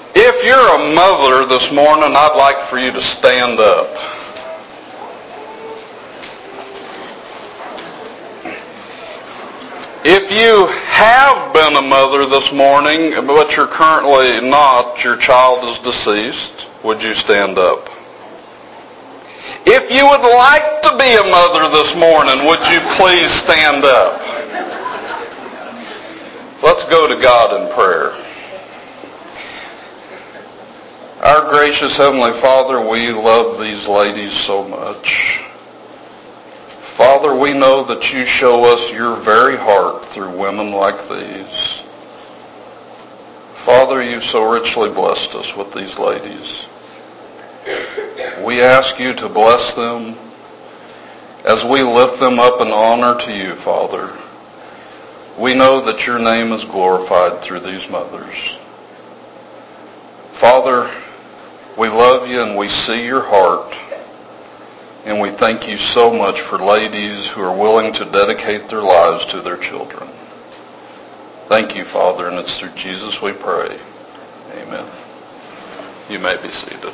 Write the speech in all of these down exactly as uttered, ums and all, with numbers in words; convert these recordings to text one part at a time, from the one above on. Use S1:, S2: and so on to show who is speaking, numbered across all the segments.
S1: If you're a mother this morning, I'd like for you to stand up. If you have been a mother this morning, but you're currently not, your child is deceased, would you stand up? If you would like to be a mother this morning, would you please stand up? Let's go to God in prayer. Our gracious Heavenly Father, we love these ladies so much. Father, we know that you show us your very heart through women like these. Father, you've so richly blessed us with these ladies. We ask you to bless them as we lift them up in honor to you, Father. We know that your name is glorified through these mothers. Father, we love you and we see your heart. And we thank you so much for ladies who are willing to dedicate their lives to their children. Thank you, Father, and it's through Jesus we pray. Amen. You may be seated.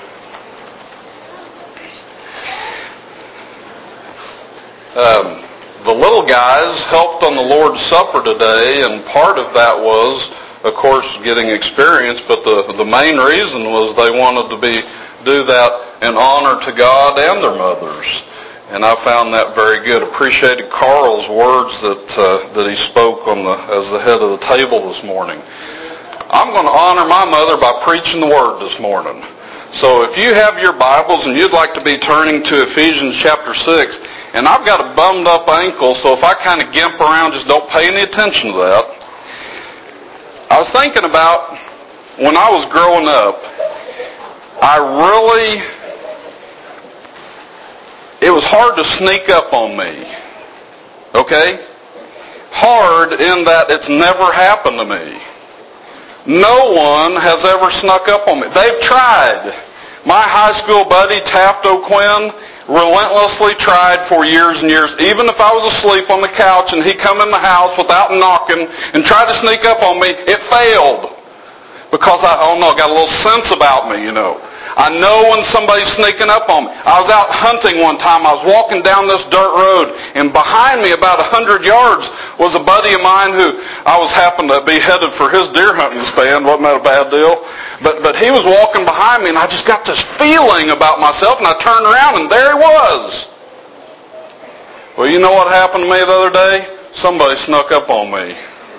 S1: Um, the little guys helped on the Lord's Supper today, and part of that was, of course, getting experience, but the, the main reason was they wanted to be do that in honor to God and their mothers. And I found that very good. Appreciated Carl's words that uh, that he spoke on the as the head of the table this morning. I'm going to honor my mother by preaching the Word this morning. So if you have your Bibles and you'd like to be turning to Ephesians chapter six, and I've got a bummed up ankle, so if I kind of gimp around, just don't pay any attention to that. I was thinking about when I was growing up, I really, it was hard to sneak up on me. Okay? Hard in that it's never happened to me. No one has ever snuck up on me. They've tried. My high school buddy, Taft O'Quinn, relentlessly tried for years and years. Even if I was asleep on the couch and he come in the house without knocking and tried to sneak up on me, it failed. Because I, I don't know, I got a little sense about me, you know. I know when somebody's sneaking up on me. I was out hunting one time. I was walking down this dirt road, and behind me about a hundred yards was a buddy of mine who I was happened to be headed for his deer hunting stand. Wasn't that a bad deal? But but he was walking behind me, and I just got this feeling about myself, and I turned around, and there he was. Well, you know what happened to me the other day? Somebody snuck up on me.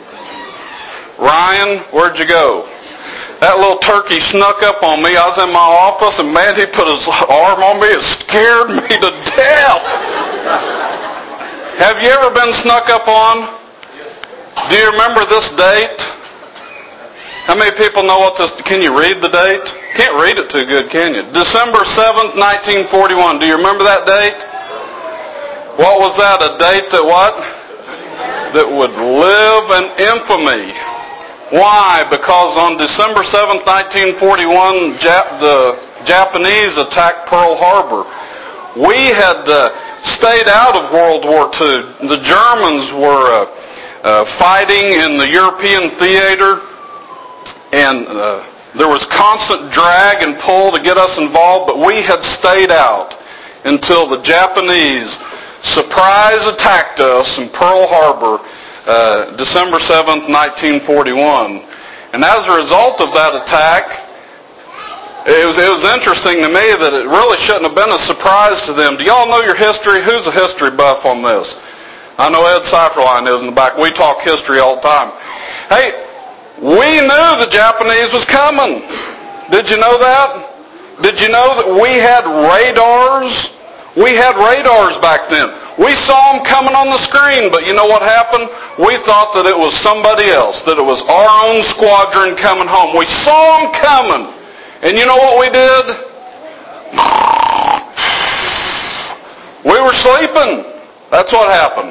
S1: Ryan, where'd you go? That little turkey snuck up on me. I was in my office, and man, he put his arm on me. It scared me to death. Have you ever been snuck up on? Do you remember this date? How many people know what this... Can you read the date? Can't read it too good, can you? December seventh, nineteen forty-one. Do you remember that date? What was that? A date that what? That would live in infamy. Why? Because on December seventh, nineteen forty-one, Jap- the Japanese attacked Pearl Harbor. We had uh, stayed out of World War Two. The Germans were uh, uh, fighting in the European theater, and uh, there was constant drag and pull to get us involved, but we had stayed out until the Japanese surprise attacked us in Pearl Harbor, Uh, December seventh, nineteen forty-one. And as a result of that attack, it was, it was interesting to me that it really shouldn't have been a surprise to them. Do y'all know your history? Who's a history buff on this? I know Ed Seiferline is in the back. We talk history all the time. Hey, we knew the Japanese was coming. Did you know that? Did you know that we had radars? We had radars back then. We saw them coming on the screen, but you know what happened? We thought that it was somebody else, that it was our own squadron coming home. We saw them coming. And you know what we did? We were sleeping. That's what happened.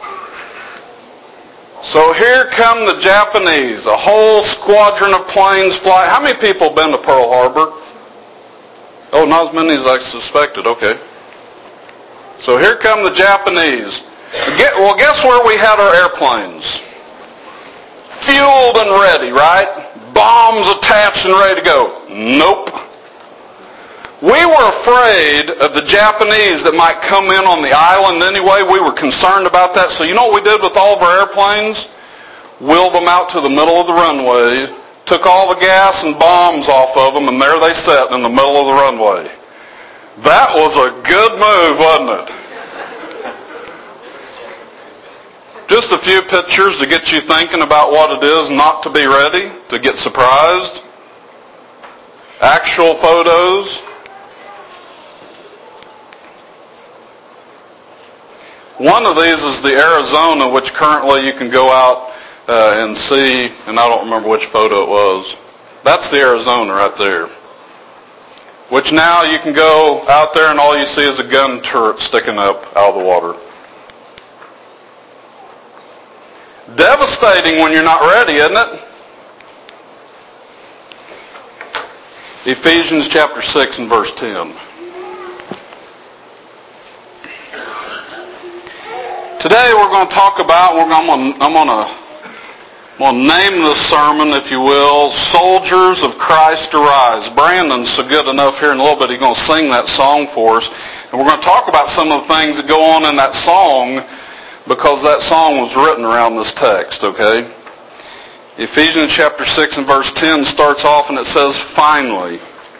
S1: So here come the Japanese, a whole squadron of planes flying. How many people have been to Pearl Harbor? Oh, not as many as I suspected. Okay. So here come the Japanese. Well, guess where we had our airplanes? Fueled and ready, right? Bombs attached refreshed and ready to go. Nope. We were afraid of the Japanese that might come in on the island anyway. We were concerned about that. So you know what we did with all of our airplanes? Wheeled them out to the middle of the runway, took all the gas and bombs off of them, and there they sat in the middle of the runway. That was a good move, wasn't it? Just a few pictures to get you thinking about what it is not to be ready, to get surprised. Actual photos. One of these is the Arizona, which currently you can go out uh, and see, and I don't remember which photo it was. That's the Arizona right there. Which now you can go out there and all you see is a gun turret sticking up out of the water. Devastating when you're not ready, isn't it? Ephesians chapter six and verse ten. Today we're going to talk about, we're going, I'm going to, I'm going to, I'm going to name this sermon, if you will, Soldiers of Christ Arise. Brandon's so good enough here in a little bit, he's going to sing that song for us. And we're going to talk about some of the things that go on in that song because that song was written around this text, okay? Ephesians chapter six and verse ten starts off and it says, finally.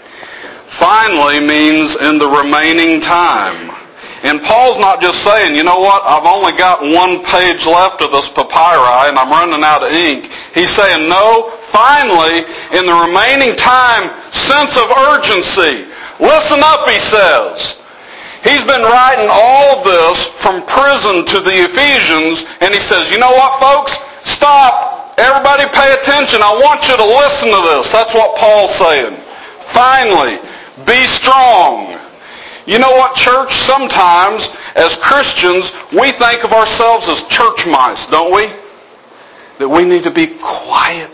S1: Finally means in the remaining time. And Paul's not just saying, you know what, I've only got one page left of this papyri and I'm running out of ink. He's saying, no, finally, in the remaining time, sense of urgency. Listen up, he says. He's been writing all of this from prison to the Ephesians, and he says, you know what, folks? Stop. Everybody pay attention. I want you to listen to this. That's what Paul's saying. Finally, be strong. You know what, church? Sometimes, as Christians, we think of ourselves as church mice, don't we? That we need to be quiet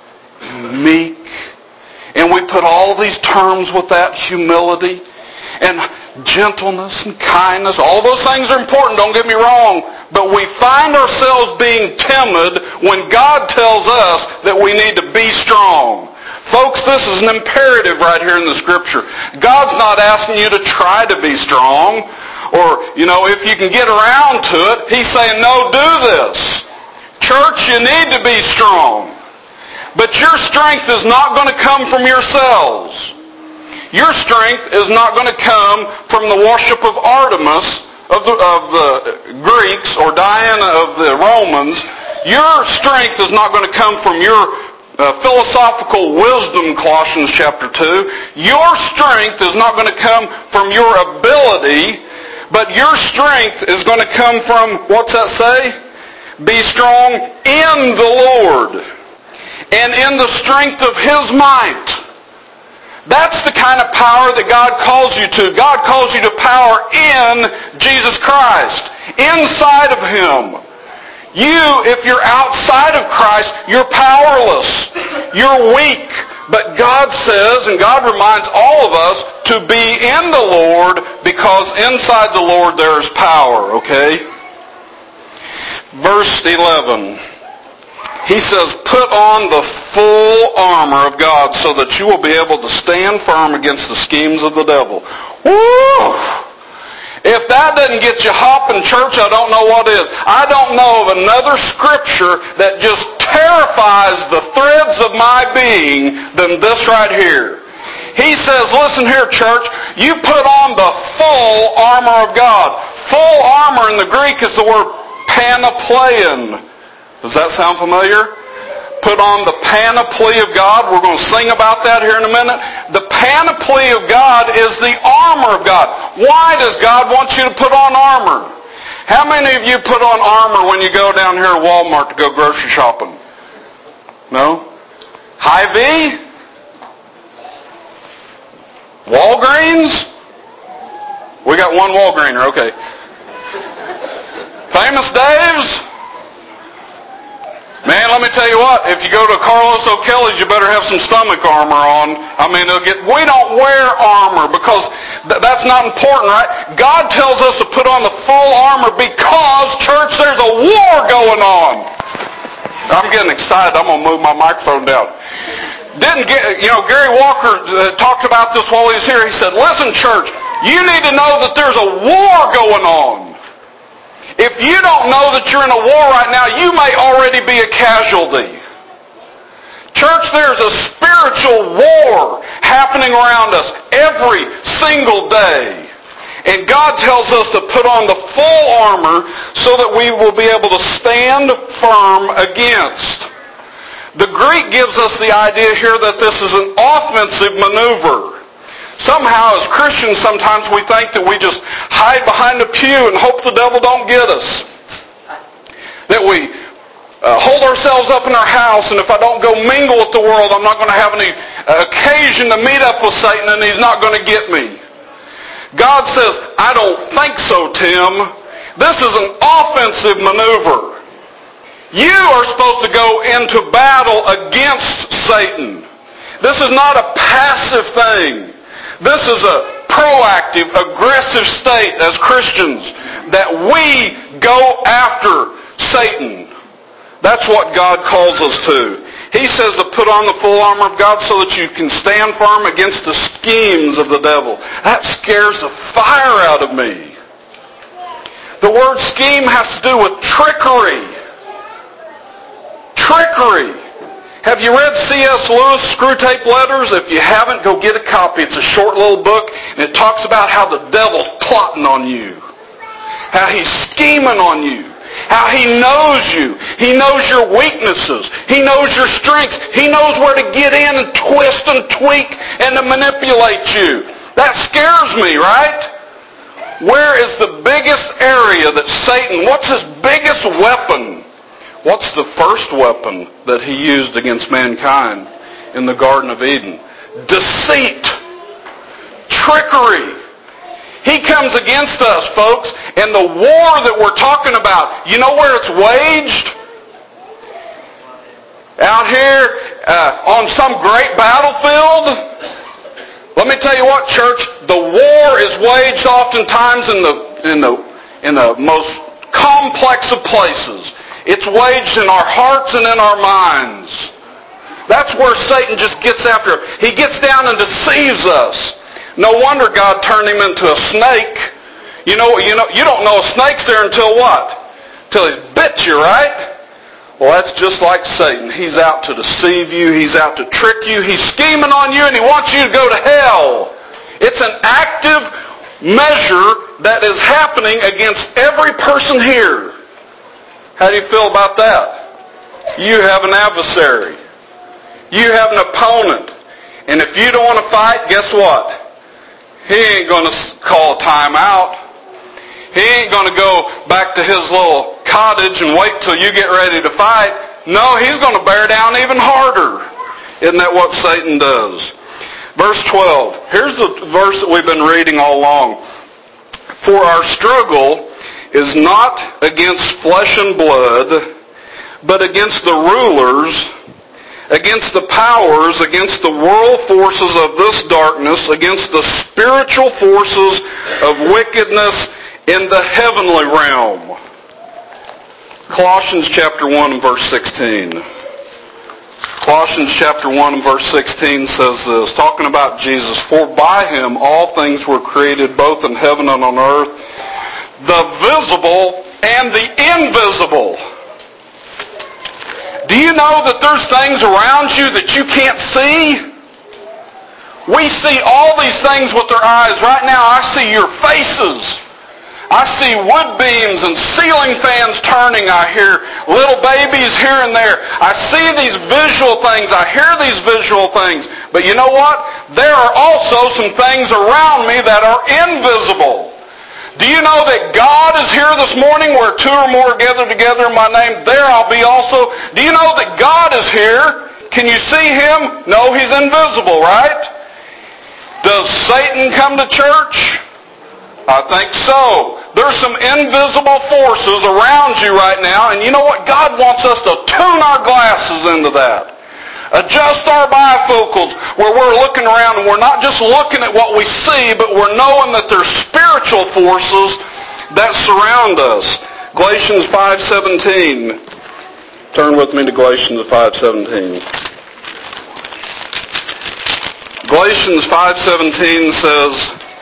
S1: and meek. And we put all these terms with that, humility and gentleness and kindness. All those things are important, don't get me wrong. But we find ourselves being timid when God tells us that we need to be strong. Folks, this is an imperative right here in the Scripture. God's not asking you to try to be strong, or, you know, if you can get around to it. He's saying, no, do this. Church, you need to be strong. But your strength is not going to come from yourselves. Your strength is not going to come from the worship of Artemis of the, of the Greeks or Diana of the Romans. Your strength is not going to come from your Uh, philosophical wisdom, Colossians chapter two. Your strength is not going to come from your ability, but your strength is going to come from, what's that say? Be strong in the Lord and in the strength of His might. That's the kind of power that God calls you to. God calls you to power in Jesus Christ, inside of Him. You, if you're outside of Christ, you're powerless. You're weak. But God says, and God reminds all of us, to be in the Lord, because inside the Lord there is power, okay? Verse eleven. He says, put on the full armor of God so that you will be able to stand firm against the schemes of the devil. Woo! If that doesn't get you hopping, church, I don't know what is. I don't know of another scripture that just terrifies the threads of my being than this right here. He says, listen here, church, you put on the full armor of God. Full armor in the Greek is the word panopleon. Does that sound familiar? Put on the panoply of God. We're going to sing about that here in a minute. The panoply of God is the armor of God. Why does God want you to put on armor? How many of you put on armor when you go down here to Walmart to go grocery shopping? No? Hy-Vee? Walgreens? We got one Walgreener, okay. Famous Dave's? Man, let me tell you what, if you go to Carlos O'Kelly's, you better have some stomach armor on. I mean, it'll get, we don't wear armor because th- that's not important, right? God tells us to put on the full armor because, church, there's a war going on. I'm getting excited. I'm going to move my microphone down. Didn't Then, you know, Gary Walker uh, talked about this while he was here. He said, listen, church, you need to know that there's a war going on. If you don't know that you're in a war right now, you may already be a casualty. Church, there's a spiritual war happening around us every single day. And God tells us to put on the full armor so that we will be able to stand firm against. The Greek gives us the idea here that this is an offensive maneuver. Somehow, as Christians, sometimes we think that we just hide behind a pew and hope the devil don't get us. That we uh, hold ourselves up in our house, and if I don't go mingle with the world, I'm not going to have any uh, occasion to meet up with Satan, and he's not going to get me. God says, I don't think so, Tim. This is an offensive maneuver. You are supposed to go into battle against Satan. This is not a passive thing. This is a proactive, aggressive state as Christians that we go after Satan. That's what God calls us to. He says to put on the full armor of God so that you can stand firm against the schemes of the devil. That scares the fire out of me. The word scheme has to do with trickery. Trickery. Have you read C S Lewis' Screwtape Letters? If you haven't, go get a copy. It's a short little book, and it talks about how the devil's plotting on you. How he's scheming on you. How he knows you. He knows your weaknesses. He knows your strengths. He knows where to get in and twist and tweak and to manipulate you. That scares me, right? Where is the biggest area that Satan, what's his biggest weapon? What's the first weapon that he used against mankind in the Garden of Eden? Deceit. Trickery. He comes against us, folks, and the war that we're talking about, you know where it's waged? Out here uh, on some great battlefield? Let me tell you what, church, the war is waged oftentimes in the, in the, in the most complex of places. It's waged in our hearts and in our minds. That's where Satan just gets after. He gets down and deceives us. No wonder God turned him into a snake. You know, you know, you don't know a snake's there until what? Until he's bit you, right? Well, that's just like Satan. He's out to deceive you. He's out to trick you. He's scheming on you, and he wants you to go to hell. It's an active measure that is happening against every person here. How do you feel about that? You have an adversary. You have an opponent. And if you don't want to fight, guess what? He ain't going to call a timeout. He ain't going to go back to his little cottage and wait till you get ready to fight. No, he's going to bear down even harder. Isn't that what Satan does? Verse twelve. Here's the verse that we've been reading all along. For our struggle is not against flesh and blood, but against the rulers, against the powers, against the world forces of this darkness, against the spiritual forces of wickedness in the heavenly realm. Colossians chapter one and verse sixteen. Colossians chapter one and verse sixteen says this, talking about Jesus, for by him all things were created, both in heaven and on earth, the visible and the invisible. Do you know that there's things around you that you can't see? We see all these things with our eyes. Right now, I see your faces. I see wood beams and ceiling fans turning. I hear little babies here and there. I see these visual things. I hear these visual things. But you know what? There are also some things around me that are invisible. Do you know that God is here this morning where two or more are gathered together in my name? There I'll be also. Do you know that God is here? Can you see him? No, he's invisible, right? Does Satan come to church? I think so. There's some invisible forces around you right now, and you know what? God wants us to tune our glasses into that. Adjust our bifocals where we're looking around and we're not just looking at what we see, but we're knowing that there's spiritual forces that surround us. Galatians five seventeen. Turn with me to Galatians five seventeen. Galatians five seventeen says,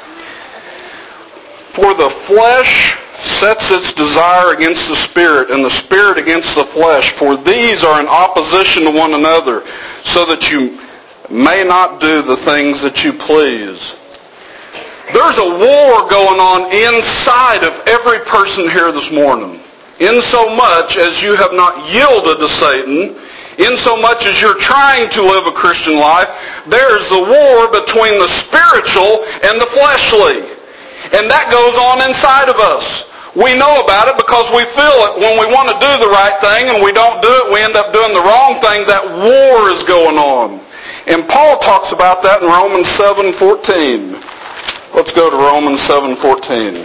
S1: "For the flesh sets its desire against the Spirit, and the Spirit against the flesh. For these are in opposition to one another, so that you may not do the things that you please." There's a war going on inside of every person here this morning. In so much as you have not yielded to Satan, in so much as you're trying to live a Christian life, there's a war between the spiritual and the fleshly. And that goes on inside of us. We know about it because we feel it. When we want to do the right thing and we don't do it, we end up doing the wrong thing. That war is going on. And Paul talks about that in Romans seven fourteen. Let's go to Romans seven fourteen.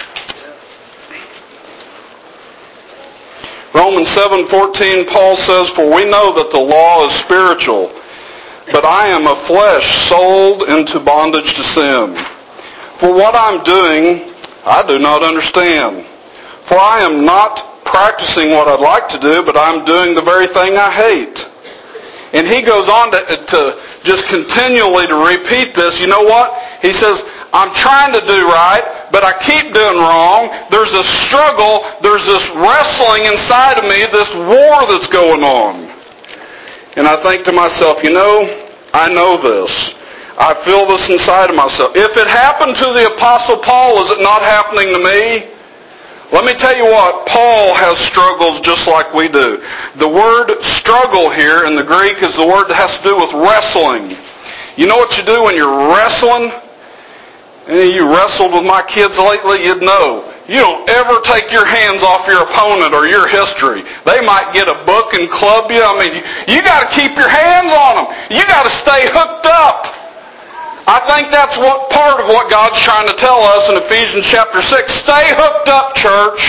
S1: Romans seven fourteen, Paul says, "For we know that the law is spiritual, but I am of flesh, sold into bondage to sin. For what I'm doing, I do not understand. For I am not practicing what I'd like to do, but I'm doing the very thing I hate." And he goes on to, to just continually to repeat this. You know what? He says, I'm trying to do right, but I keep doing wrong. There's a struggle. There's this wrestling inside of me, this war that's going on. And I think to myself, you know, I know this. I feel this inside of myself. If it happened to the Apostle Paul, is it not happening to me? Let me tell you what, Paul has struggles just like we do. The word struggle here in the Greek is the word that has to do with wrestling. You know what you do when you're wrestling? You wrestled with my kids lately, you'd know. You don't ever take your hands off your opponent or your history. They might get a book and club you. I mean, you got to keep your hands on them. You got to stay hooked up. I think that's what part of what God's trying to tell us in Ephesians chapter six. Stay hooked up, church.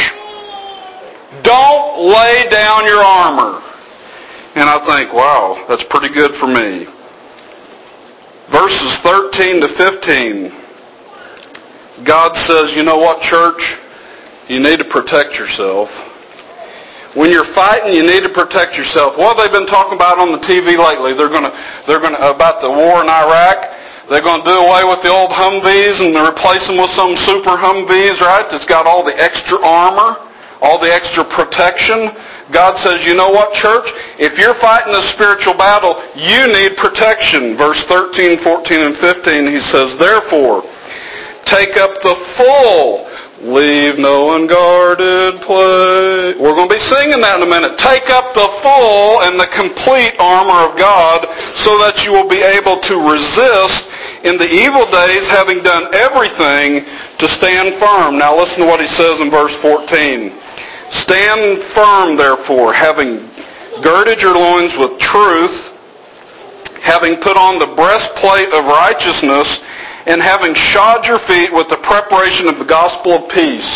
S1: Don't lay down your armor. And I think, wow, that's pretty good for me. Verses thirteen to fifteen. God says, you know what, church? You need to protect yourself. When you're fighting, you need to protect yourself. What have they been talking about on the T V lately? They're going to, they're going to, about the war in Iraq. They're going to do away with the old Humvees and replace them with some super Humvees, right? That's got all the extra armor, all the extra protection. God says, you know what, church? If you're fighting a spiritual battle, you need protection. Verse thirteen, fourteen, and fifteen, he says, therefore, take up the full, leave no unguarded place. We're going to be singing that in a minute. Take up the full and the complete armor of God so that you will be able to resist in the evil days, having done everything to stand firm. Now listen to what he says in verse fourteen. Stand firm, therefore, having girded your loins with truth, having put on the breastplate of righteousness, and having shod your feet with the preparation of the gospel of peace.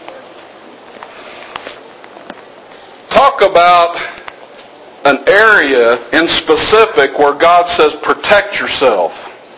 S1: Talk about an area in specific where God says protect yourself.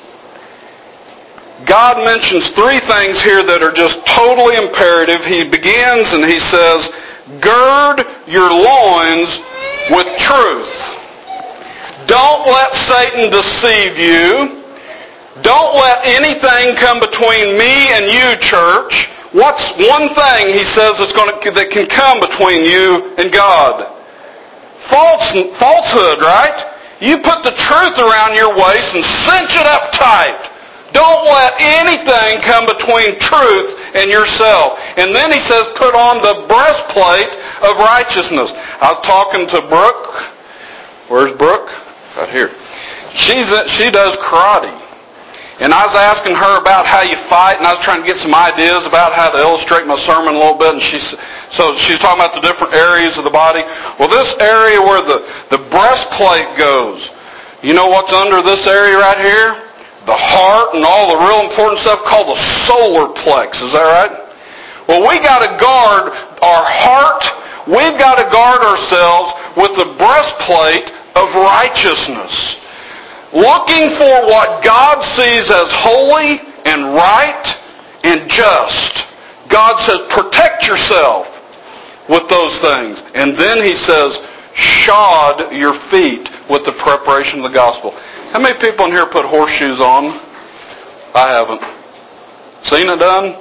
S1: God mentions three things here that are just totally imperative. He begins and he says, gird your loins with truth. Don't let Satan deceive you. Don't let anything come between me and you, church. What's one thing, he says, that's going to, that can come between you and God? False, falsehood, right? You put the truth around your waist and cinch it up tight. Don't let anything come between truth and yourself. And then he says, put on the breastplate of righteousness. I was talking to Brooke. Where's Brooke? Right here. She's she does karate. And I was asking her about how you fight, and I was trying to get some ideas about how to illustrate my sermon a little bit. And she's so she's talking about the different areas of the body. Well, this area where the, the breastplate goes, you know what's under this area right here? The heart and all the real important stuff called the solar plex. Is that right? Well, we got to guard our heart. We've got to guard ourselves with the breastplate of righteousness. Looking for what God sees as holy and right and just. God says, protect yourself with those things. And then he says, shod your feet with the preparation of the gospel. How many people in here put horseshoes on? I haven't. Seen it done?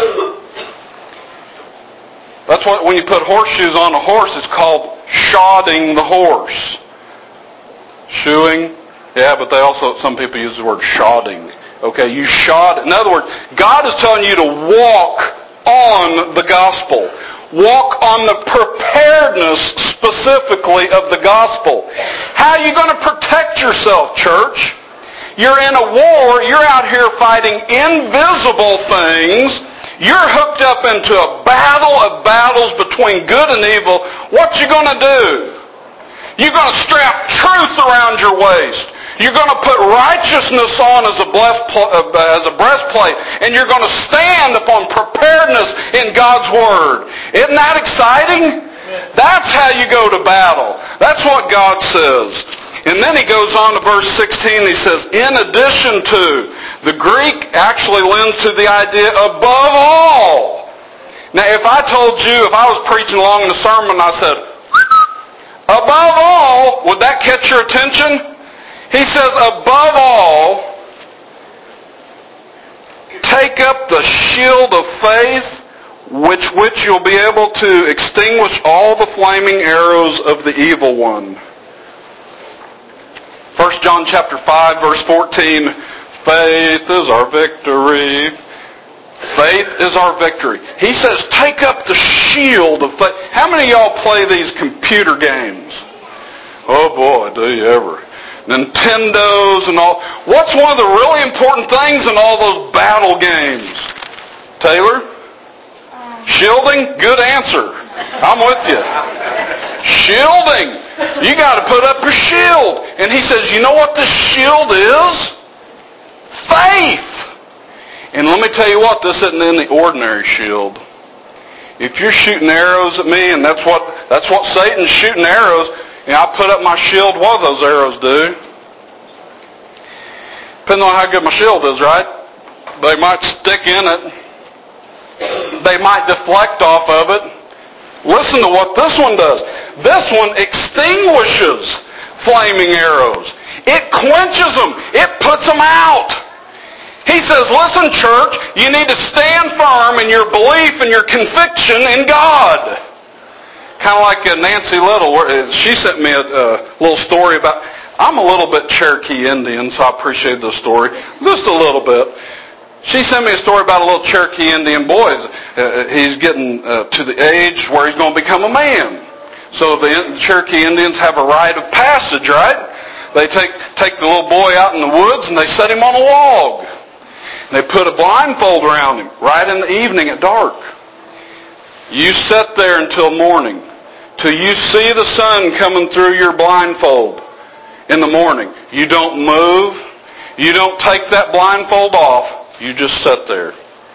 S1: That's what, when you put horseshoes on a horse, it's called shodding the horse. Shoeing? Yeah, but they also, some people use the word shodding. Okay, you shod. In other words, God is telling you to walk on the gospel. Walk on the preparedness specifically of the gospel. How are you going to protect yourself, church? You're in a war. You're out here fighting invisible things. You're hooked up into a battle of battles between good and evil. What you going to do? You're going to strap truth around your waist. You're going to put righteousness on as a, as a breastplate, and you're going to stand upon preparedness in God's Word. Isn't that exciting? That's how you go to battle. That's what God says. And then he goes on to verse sixteen. He says, in addition to, the Greek actually lends to the idea above all. Now, if I told you, if I was preaching along in a sermon and I said, above all, would that catch your attention? He says, above all, take up the shield of faith, which which you'll be able to extinguish all the flaming arrows of the evil one. First John chapter five, verse fourteen, faith is our victory. Faith is our victory. He says, take up the shield of faith. How many of y'all play these computer games? Oh boy, do you ever. Nintendos and all. What's one of the really important things in all those battle games? Taylor? Shielding? Good answer. I'm with you. Shielding. You got to put up your shield. And he says, you know what this shield is? Faith. And let me tell you what, this isn't in the ordinary shield. If you're shooting arrows at me, and that's what that's what Satan's shooting arrows, and I put up my shield, what do those arrows do? Depending on how good my shield is, right? They might stick in it. They might deflect off of it. Listen to what this one does. This one extinguishes flaming arrows. It quenches them. It puts them out. He says, listen, church, you need to stand firm in your belief and your conviction in God. Kind of like Nancy Little. She sent me a, a little story about, I'm a little bit Cherokee Indian, so I appreciate this story. Just a little bit. She sent me a story about a little Cherokee Indian boy. Uh, he's getting uh, to the age where he's going to become a man. So the Cherokee Indians have a rite of passage, right? They take, take the little boy out in the woods and they set him on a log. They put a blindfold around him right in the evening at dark. You sit there until morning, till you see the sun coming through your blindfold in the morning. You don't move. You don't take that blindfold off. You just sit there.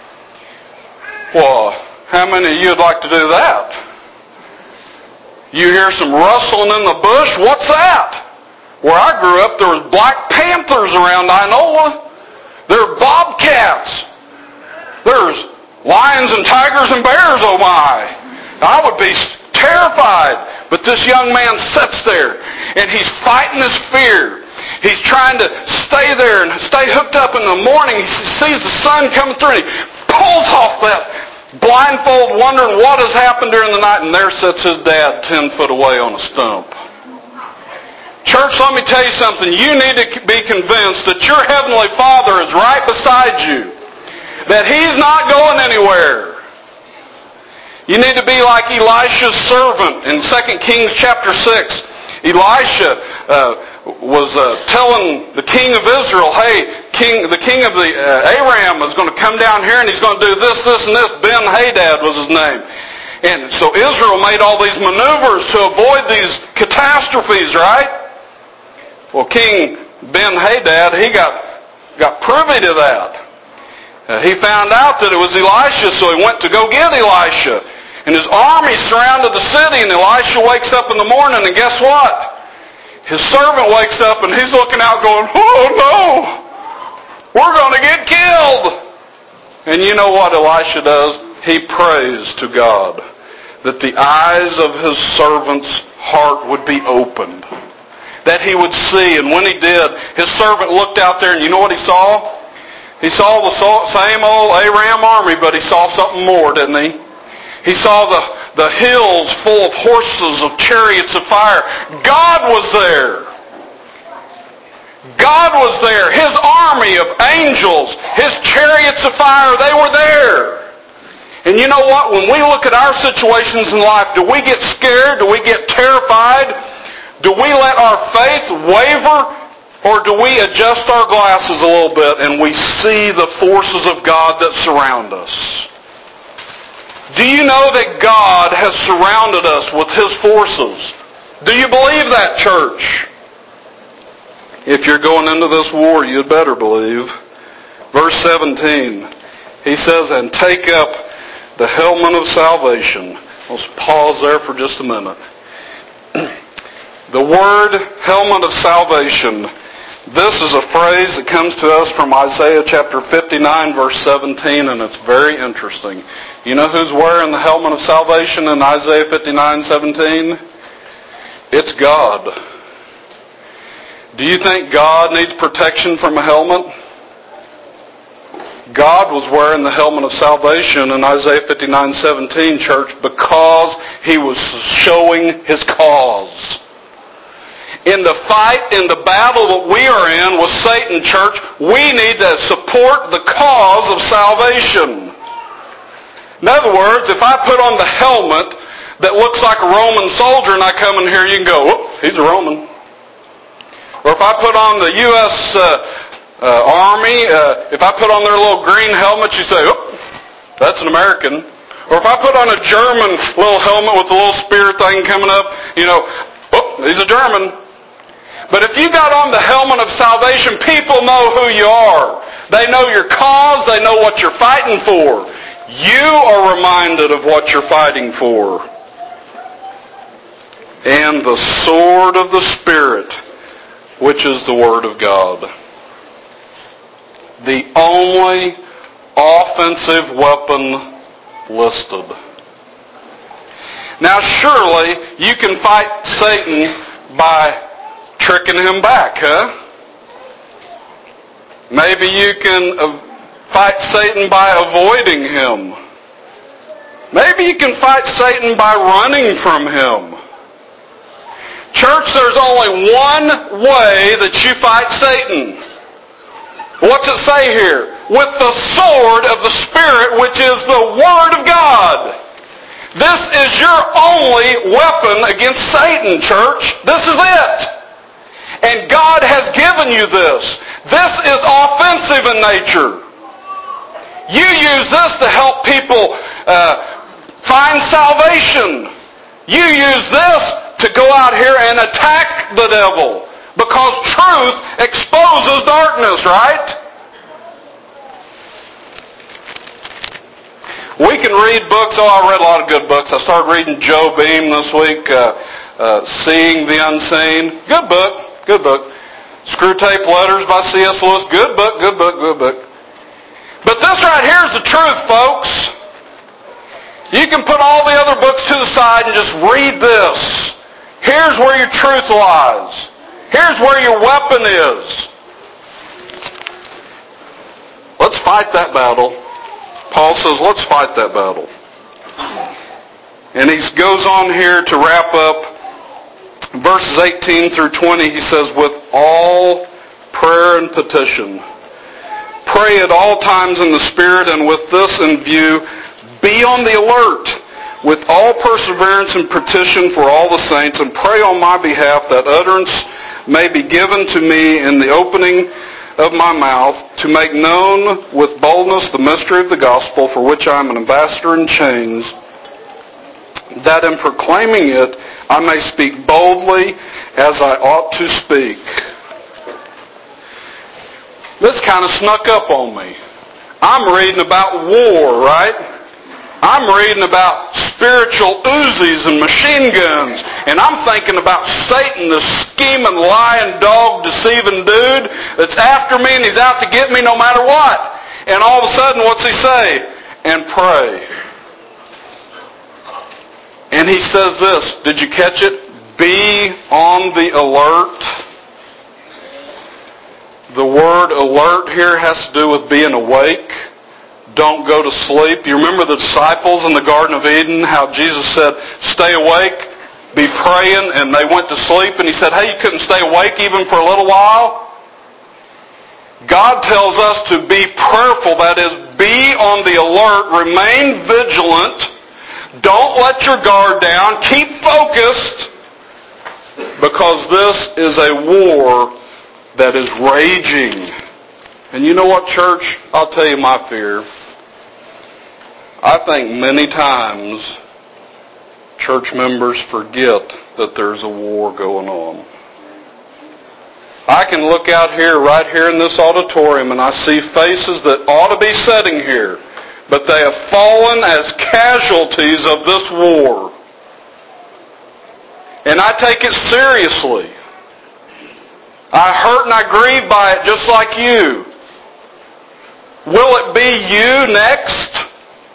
S1: Well, how many of you would like to do that? You hear some rustling in the bush. What's that? Where I grew up, there was black panthers around Inola. There are bobcats. There's lions and tigers and bears, oh my. I would be terrified. But this young man sits there, and he's fighting his fear. He's trying to stay there and stay hooked up. In the morning, he sees the sun coming through, and he pulls off that blindfold, wondering what has happened during the night, and there sits his dad ten foot away on a stump. Church, let me tell you something. You need to be convinced that your Heavenly Father is right beside you, that He's not going anywhere. You need to be like Elisha's servant in Second Kings chapter six. Elisha uh, was uh, telling the king of Israel, hey, king, the king of the uh, Aram is going to come down here and he's going to do this, this, and this. Ben-Hadad was his name. And so Israel made all these maneuvers to avoid these catastrophes, right? Well, King Ben-Hadad, he got, got privy to that. Uh, he found out that it was Elisha, so he went to go get Elisha. And his army surrounded the city, and Elisha wakes up in the morning, and guess what? His servant wakes up, and he's looking out going, oh no, we're going to get killed. And you know what Elisha does? He prays to God that the eyes of his servant's heart would be opened, that he would see. And when he did, his servant looked out there, and you know what he saw? He saw the same old Aram army, but he saw something more, didn't he? He saw the, the hills full of horses, of chariots of fire. God was there. God was there. His army of angels, His chariots of fire, they were there. And you know what? When we look at our situations in life, do we get scared? Do we get terrified? Do we let our faith waver? Or do we adjust our glasses a little bit and we see the forces of God that surround us? Do you know that God has surrounded us with His forces? Do you believe that, church? If you're going into this war, you'd better believe. Verse seventeen, he says, and take up the helmet of salvation. Let's pause there for just a minute. The word helmet of salvation, this is a phrase that comes to us from Isaiah chapter fifty-nine, verse seventeen, and it's very interesting. You know who's wearing the helmet of salvation in Isaiah fifty-nine, seventeen? It's God. Do you think God needs protection from a helmet? God was wearing the helmet of salvation in Isaiah fifty-nine, seventeen, church, because He was showing His cause. In the fight, in the battle that we are in with Satan, church, we need to support the cause of salvation. In other words, if I put on the helmet that looks like a Roman soldier and I come in here, you can go, whoop, he's a Roman. Or if I put on the U S Uh, uh, Army, uh, if I put on their little green helmet, you say, oh, that's an American. Or if I put on a German little helmet with a little spear thing coming up, you know, oh, he's a German. But if you got on the helmet of salvation, people know who you are. They know your cause. They know what you're fighting for. You are reminded of what you're fighting for. And the sword of the Spirit, which is the Word of God. The only offensive weapon listed. Now surely you can fight Satan by tricking him back, huh? Maybe you can fight Satan by avoiding him. Maybe you can fight Satan by running from him. Church, there's only one way that you fight Satan. What's it say here? With the sword of the Spirit, which is the Word of God. This is your only weapon against Satan, church. This is it. And God has given you this. This is offensive in nature. You use this to help people uh, find salvation. You use this to go out here and attack the devil. Because truth exposes darkness, right? We can read books. Oh, I read a lot of good books. I started reading Joe Beam this week, uh, uh, Seeing the Unseen. Good book, good book. Screwtape Letters by C S Lewis. Good book, good book, good book. But this right here is the truth, folks. You can put all the other books to the side and just read this. Here's where your truth lies. Here's where your weapon is. Let's fight that battle. Paul says, let's fight that battle. And he goes on here to wrap up verses eighteen through twenty. He says, with all prayer and petition, pray at all times in the Spirit, and with this in view, be on the alert with all perseverance and petition for all the saints, and pray on my behalf that utterance may be given to me in the opening of my mouth, to make known with boldness the mystery of the gospel, for which I am an ambassador in chains, that in proclaiming it I may speak boldly as I ought to speak. This kind of snuck up on me. I'm reading about war, right? I'm reading about spiritual Uzis and machine guns. And I'm thinking about Satan, the scheming, lying, dog, deceiving dude that's after me and he's out to get me no matter what. And all of a sudden, what's he say? And pray. And he says this, did you catch it? Be on the alert. The word alert here has to do with being awake. Don't go to sleep. You remember the disciples in the Garden of Eden, how Jesus said, stay awake, be praying, and they went to sleep, and He said, hey, you couldn't stay awake even for a little while? God tells us to be prayerful, that is, be on the alert, remain vigilant, don't let your guard down, keep focused, because this is a war that is raging. And you know what, church? I'll tell you my fear. I think many times church members forget that there's a war going on. I can look out here, right here in this auditorium, and I see faces that ought to be sitting here, but they have fallen as casualties of this war. And I take it seriously. I hurt and I grieve by it just like you. Will it be you next?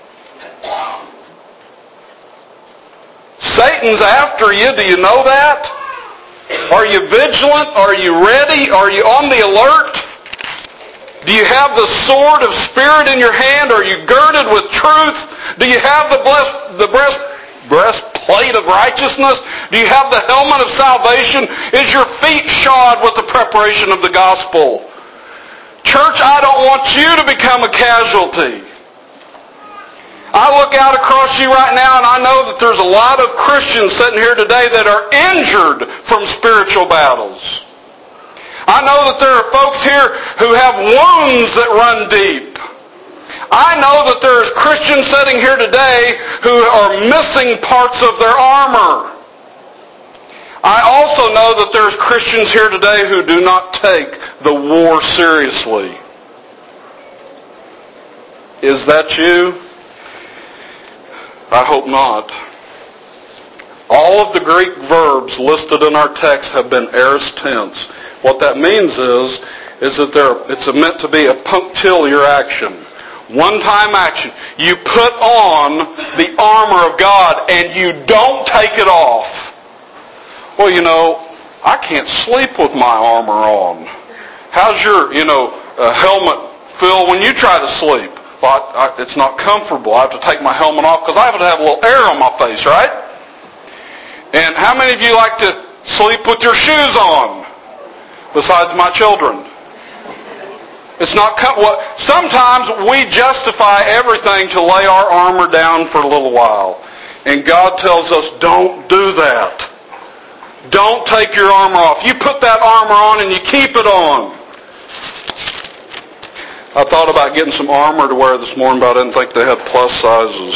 S1: Satan's after you. Do you know that? Are you vigilant? Are you ready? Are you on the alert? Do you have the sword of Spirit in your hand? Are you girded with truth? Do you have the blessed, the breast, breastplate of righteousness? Do you have the helmet of salvation? Is your feet shod with the preparation of the gospel? Church, I don't want you to become a casualty. I look out across you right now and I know that there's a lot of Christians sitting here today that are injured from spiritual battles. I know that there are folks here who have wounds that run deep. I know that there is Christians sitting here today who are missing parts of their armor. I also know that there's Christians here today who do not take the war seriously. Is that you? I hope not. All of the Greek verbs listed in our text have been aorist tense. What that means is, is that it's meant to be a punctiliar action. One-time action. You put on the armor of God and you don't take it off. Well, you know, I can't sleep with my armor on. How's your, you know, uh, helmet feel when you try to sleep? Well, I, I, it's not comfortable. I have to take my helmet off because I have to have a little air on my face, right? And how many of you like to sleep with your shoes on? Besides my children. It's not com- well, sometimes we justify everything to lay our armor down for a little while. And God tells us, don't do that. Don't take your armor off. You put that armor on and you keep it on. I thought about getting some armor to wear this morning, but I didn't think they had plus sizes.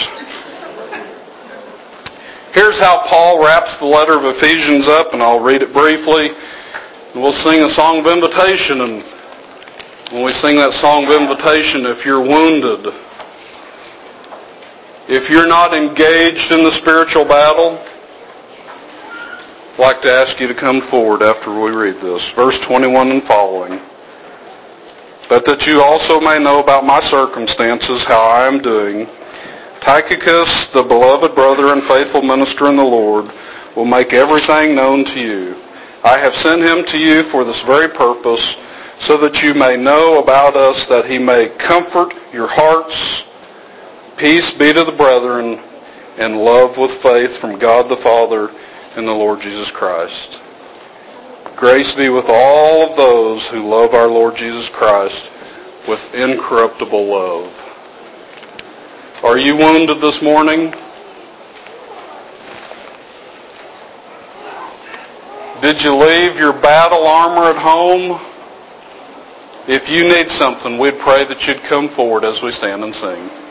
S1: Here's how Paul wraps the letter of Ephesians up, and I'll read it briefly. And we'll sing a song of invitation, and when we sing that song of invitation, if you're wounded, if you're not engaged in the spiritual battle, I'd like to ask you to come forward after we read this. Verse twenty-one and following. But that you also may know about my circumstances, how I am doing. Tychicus, the beloved brother and faithful minister in the Lord, will make everything known to you. I have sent him to you for this very purpose, so that you may know about us, that he may comfort your hearts. Peace be to the brethren, and love with faith from God the Father and the Lord Jesus Christ. Grace be with all of those who love our Lord Jesus Christ with incorruptible love. Are you wounded this morning? Did you leave your battle armor at home? If you need something, we'd pray that you'd come forward as we stand and sing.